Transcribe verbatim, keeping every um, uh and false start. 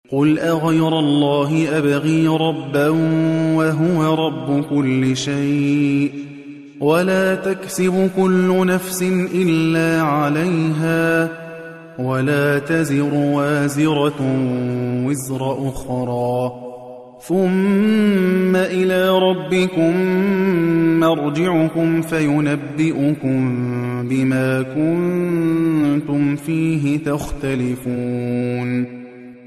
قُلْ أَغَيْرَ اللَّهِ أَبْغِي رَبًّا وَهُوَ رَبُّ كُلِّ شَيْءٍ وَلَا تَكْسِبُ كُلُّ نَفْسٍ إِلَّا عَلَيْهَا وَلَا تَزِرُ وَازِرَةٌ وِزْرَ أُخْرَى ثُمَّ إِلَىٰ رَبِّكُم مَّرْجِعُكُمْ فَيُنَبِّئُكُم بِمَا كُنتُمْ فِيهِ تَخْتَلِفُونَ